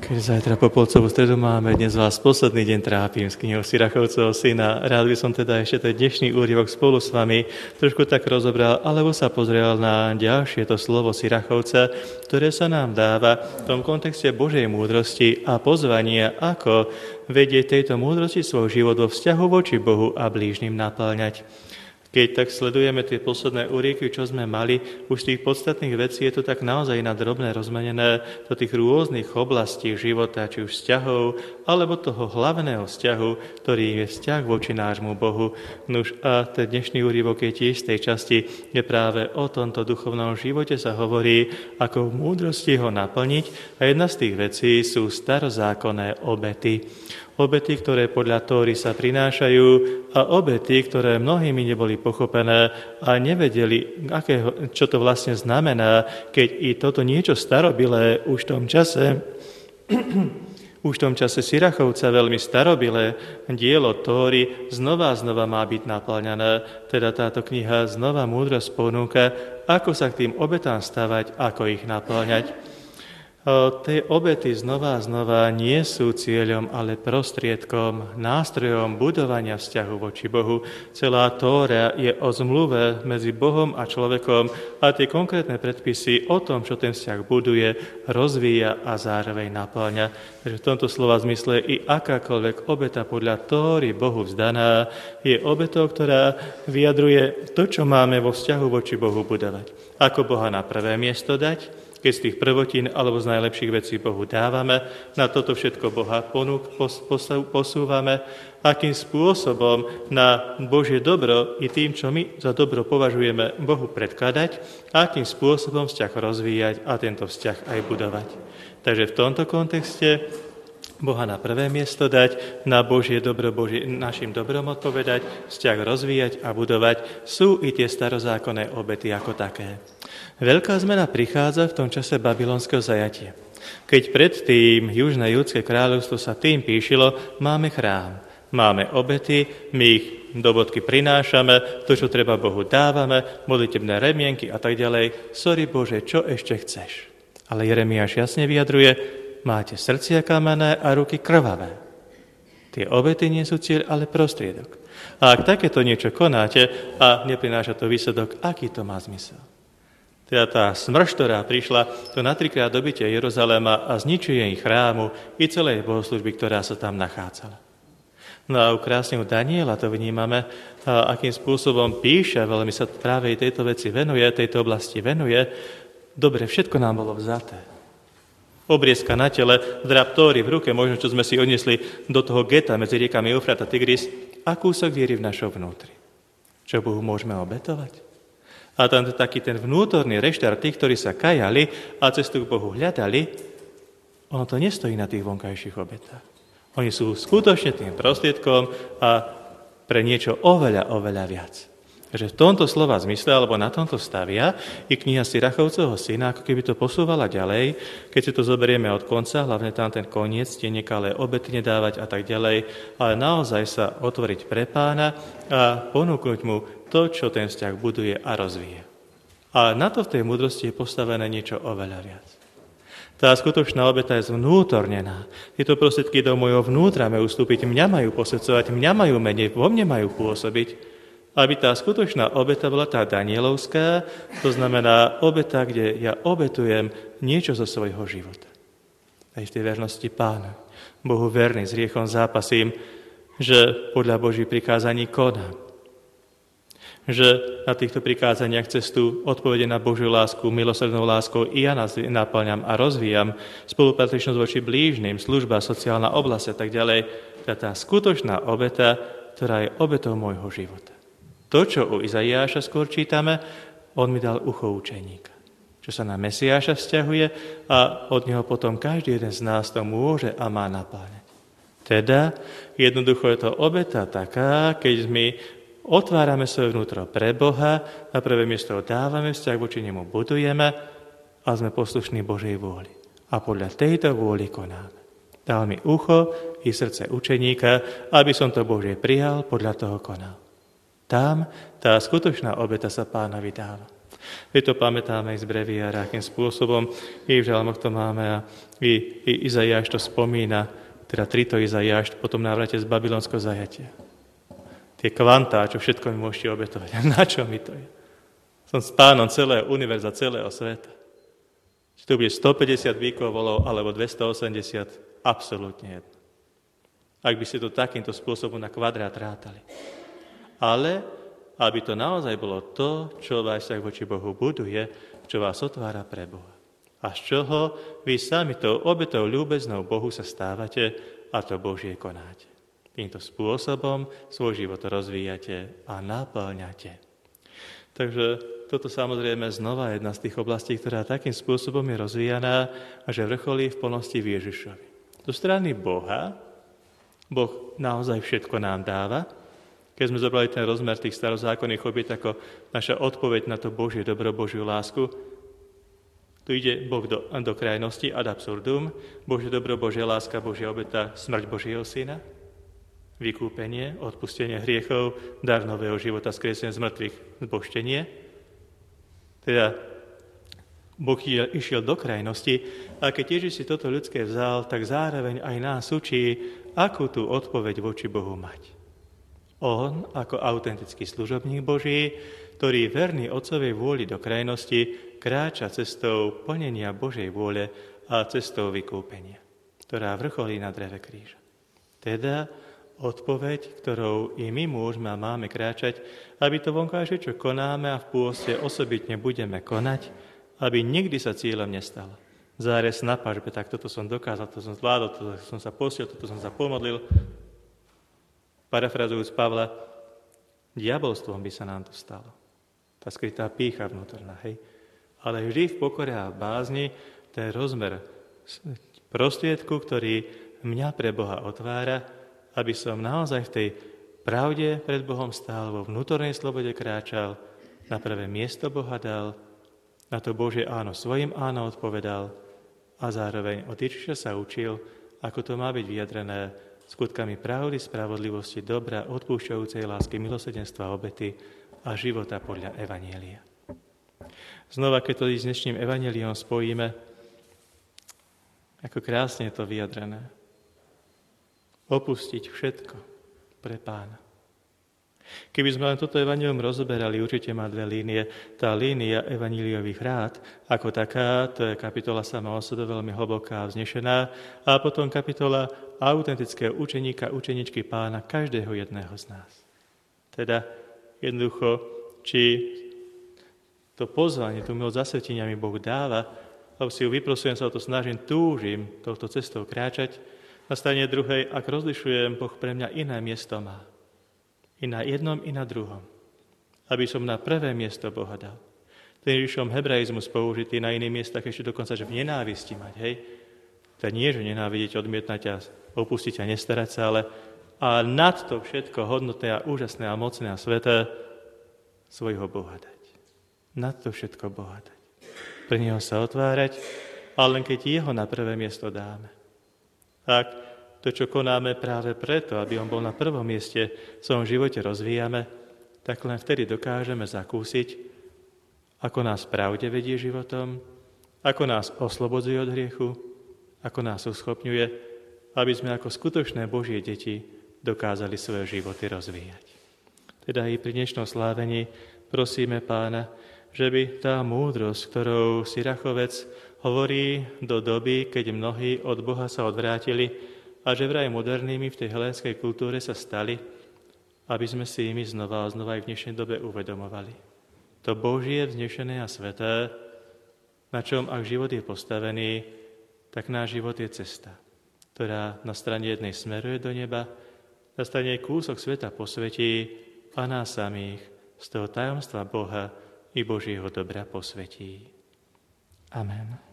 Keď zajtra Popolcovú stredu máme, dnes vás posledný deň trápim s knihou Sirachovcovho syna. Rád by som teda ešte ten dnešný úryvok spolu s vami trošku tak rozobral, alebo sa pozrel na ďalšie to slovo Sirachovca, ktoré sa nám dáva v tom kontexte Božej múdrosti a pozvania, ako vedieť tejto múdrosti svoj život vo vzťahu voči Bohu a blížnym naplňať. Keď tak sledujeme tie posledné úryvky, čo sme mali, už z tých podstatných vecí je to tak naozaj na drobné rozmenené do tých rôznych oblastí života, či už vzťahov, alebo toho hlavného vzťahu, ktorý je vzťah voči nášmu Bohu. Nuž a ten dnešný úryvok je tiež z tej časti, kde práve o tomto duchovnom živote sa hovorí, ako v múdrosti ho naplniť. A jedna z tých vecí sú starozákonné obety. Obety, ktoré podľa Tóry sa prinášajú a obety, ktoré mnohými neboli pochopené a nevedeli, čo to vlastne znamená, keď i toto niečo starobilé už v tom čase Sirachovca, veľmi starobilé dielo Tóry znova má byť naplňané. Teda táto kniha znova múdrosť ponúka, ako sa k tým obetám stavať, ako ich naplňať. Tie obety znova nie sú cieľom, ale prostriedkom, nástrojom budovania vzťahu voči Bohu. Celá Tóra je o zmluve medzi Bohom a človekom a tie konkrétne predpisy o tom, čo ten vzťah buduje, rozvíja a zároveň naplňa. Takže v tomto slova zmysle i akákoľvek obeta podľa Tóry Bohu vzdaná je obetou, ktorá vyjadruje to, čo máme vo vzťahu voči Bohu budovať. Ako Boha na prvé miesto dať, keď z tých prvotín alebo z najlepších vecí Bohu dávame, na toto všetko Boha posúvame, akým spôsobom na Božie dobro i tým, čo my za dobro považujeme, Bohu predkladať, akým spôsobom vzťah rozvíjať a tento vzťah aj budovať. Takže v tomto kontexte Boha na prvé miesto dať, na Božie dobro našim dobrom odpovedať, vzťah rozvíjať a budovať, sú i tie starozákonné obety ako také. Veľká zmena prichádza v tom čase babylonského zajatia. Keď predtým južné judské kráľovstvo sa tým píšilo, máme chrám, máme obety, my ich do bodky prinášame, to, čo treba Bohu dávame, modlitebné remienky a tak ďalej. Sorry Bože, čo ešte chceš? Ale Jeremiáš jasne vyjadruje, máte srdcia kamenné a ruky krvavé. Tie obety nie sú cieľ, ale prostriedok. A ak takéto niečo konáte a neprináša to výsledok, aký to má zmysel? Teda tá smršť, ktorá prišla, to na 3-krát dobitie Jeruzaléma a zničuje ich chrámu i celej bohoslužby, ktorá sa tam nachádzala. No a u krásneho Daniela to vnímame, akým spôsobom píše, veľmi sa práve tejto veci venuje, tejto oblasti venuje. Dobre, všetko nám bolo vzaté. Obriezka na tele, drap Tóry v ruke, možno čo sme si odnesli do toho geta medzi riekami Eufrat a Tigris, a kúsok viery v našom vnútri. Čo Bohu môžeme obetovať? A tam taký ten vnútorný reštart tých, ktorí sa kajali a cestu k Bohu hľadali, ono to nestojí na tých vonkajších obetách. Oni sú skutočne tým prostriedkom a pre niečo oveľa viac. Takže v tomto slova zmysle, alebo na tomto stavia i kniha Sirachovcovho syna, ako keby to posúvala ďalej, keď si to zoberieme od konca, hlavne tam ten koniec, tie nekalé obety nedávať a tak ďalej, ale naozaj sa otvoriť pre Pána a ponúknuť mu to, čo ten vzťah buduje a rozvíje. A na to v tej múdrosti je postavené niečo oveľa viac. Tá skutočná obeta je zvnútornená. Tieto prostriedky do môjho vnútra majú vstúpiť, mňa majú posvedcovať, mňa majú meniť, vo mne majú pôsobiť, aby tá skutočná obeta bola tá danielovská, to znamená obeta, kde ja obetujem niečo zo svojho života. Aj v tej vernosti Pána. Bohu verný, s hriechom zápasím, že podľa Božích prikázaní konám. Že na týchto prikázaniach cestu odpovede na Božiu lásku, milosrdnou láskou i ja naplňam a rozvíjam spolupatričnosť voči blížnym, služba, sociálna oblasť a tak ďalej. Tá skutočná obeta, ktorá je obetou môjho života. To, čo u Izaiáša skôr čítame, on mi dal ucho učeníka. Čo sa na Mesiáša vzťahuje a od neho potom každý jeden z nás to môže a má napáňať. Teda, jednoducho je to obeta taká, keď my otvárame svoje vnútro pre Boha, na prvé miesto dávame vzťah, voči nemu budujeme a sme poslušní Božej vôli. A podľa tejto vôli konáme. Dal mi ucho i srdce učeníka, aby som to Božie prijal, podľa toho konal. Tam tá skutočná obeta sa Pánovi dáva. My to pamätáme aj z breviára, akým spôsobom i v žalmoch to máme a i Izaiáš to spomína, teda 3. Izaiáš po tom návrate z babylonského zajatia. Tie kvantá, čo všetko mi môžete obetovať. Na čo mi to je? Som s pánom celého univerza, celého sveta. Či to bude 150 výkov volov alebo 280, absolútne jedno. Ak by ste to takýmto spôsobom na kvadrát rátali. Ale aby to naozaj bolo to, čo vás tak voči Bohu buduje, čo vás otvára pre Boha. A z čoho vy sami tou obetou ľúbeznou Bohu sa stávate a to Božie konáte. Týmto spôsobom svoj život rozvíjate a naplňate. Takže toto samozrejme znova jedna z tých oblastí, ktorá takým spôsobom je rozvíjaná a že vrcholí v plnosti v Ježišovi. Do strany Boha, Boh naozaj všetko nám dáva. Keď sme zobrali ten rozmer tých starozákonných obiet ako naša odpoveď na to Božie dobro, Božiu lásku, tu ide Boh do krajnosti ad absurdum, Božie dobro, Božia láska, Božia obeta, smrť Božieho Syna, vykúpenie, odpustenie hriechov, dar nového života, skriesenie z mŕtvych, zbožtenie. Teda Boh išiel do krajnosti a keď Ježiš si toto ľudské vzal, tak zároveň aj nás učí, akú tú odpoveď voči Bohu mať. On, ako autentický služobník Boží, ktorý verný Otcovej vôli do krajnosti, kráča cestou plnenia Božej vôle a cestou vykúpenia, ktorá vrcholí na dreve kríža. Teda odpoveď, ktorou i my môžeme a máme kráčať, aby to vonkajšie, čo konáme a v pôste osobitne budeme konať, aby nikdy sa cieľom nestalo. Zárez na pažbe, tak toto som dokázal, toto som zvládol, toto som sa postil, toto som sa pomodlil. Parafrazujúc Pavla, diabolstvom by sa nám to stalo. Tá skrytá pýcha vnútorná, hej. Ale vždy v pokore a v bázni ten rozmer prostriedku, ktorý mňa pre Boha otvára, aby som naozaj v tej pravde pred Bohom stál, vo vnútornej slobode kráčal, na prvé miesto Boha dal, na to Božie áno svojim áno odpovedal a zároveň od Ježiša sa učil, ako to má byť vyjadrené skutkami pravdy, spravodlivosti, dobra, odpúšťajúcej lásky, milosrdenstva, obety a života podľa evanjelia. Znova, keď to s dnešným evanjeliom spojíme, ako krásne je to vyjadrené. Opustiť všetko pre Pána. Keby sme len toto evanjelium rozoberali, určite má dve línie. Tá línia evanjeliových rád, ako taká, to je kapitola sama o sebe veľmi hlboká a vznešená, a potom kapitola autentického učeníka, učeničky Pána, každého jedného z nás. Teda jednoducho, či to pozvanie, tú milosť zasvetenia mi Boh dáva, lebo si ju vyprosujem, sa o to snažím, túžim touto cestou kráčať, na strane druhej, ak rozlišujem, Boh pre mňa iné miesto má. I na jednom, i na druhom. Aby som na prvé miesto Boha dal. Ten Ježišom hebraizmus použitý na iných miestach ešte dokonca, že v nenávisti mať, hej. To nie, že nenávidieť, odmietnať a opustiť a nestarať sa, ale a nad to všetko hodnotné a úžasné a mocné a sveté svojho Boha dať. Nad to všetko Boha dať. Pre Neho sa otvárať, ale len keď Jeho na prvé miesto dáme. Tak to, čo konáme práve preto, aby On bol na prvom mieste v svojom živote rozvíjame, tak len vtedy dokážeme zakúsiť, ako nás pravde vedie životom, ako nás oslobodzuje od hriechu, ako nás uschopňuje, aby sme ako skutočné Božie deti dokázali svoje životy rozvíjať. Teda i pri dnešnom slávení prosíme Pána, že by tá múdrosť, ktorou Sirachovec hovorí do doby, keď mnohí od Boha sa odvrátili, a že vraj modernými v tej helénskej kultúre sa stali, aby sme si imi znova a znova aj v dnešnej dobe uvedomovali. To Božie, vznešené a sveté, na čom ak život je postavený, tak náš život je cesta, ktorá na strane jednej smeruje do neba, na strane kúsok sveta posvetí a nás samých z toho tajomstva Boha i Božieho dobra posvetí. Amen.